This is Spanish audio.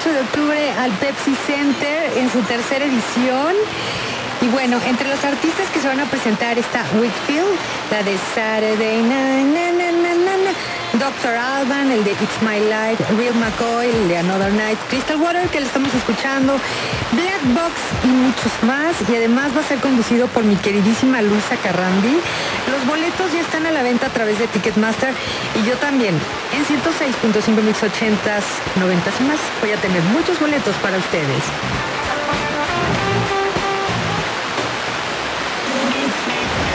8 de octubre al Pepsi Center en su tercera edición. Y bueno, entre los artistas que se van a presentar está Whitfield, la de Saturday Night, Dr. Alban, el de It's My Life, Real McCoy, el de Another Night, Crystal Water, que le estamos escuchando, Black Box y muchos más. Y además va a ser conducido por mi queridísima Luisa Carrandi. Los boletos ya están a la venta a través de Ticketmaster y yo también en 106.5 mix 80s, 90s y más voy a tener muchos boletos para ustedes.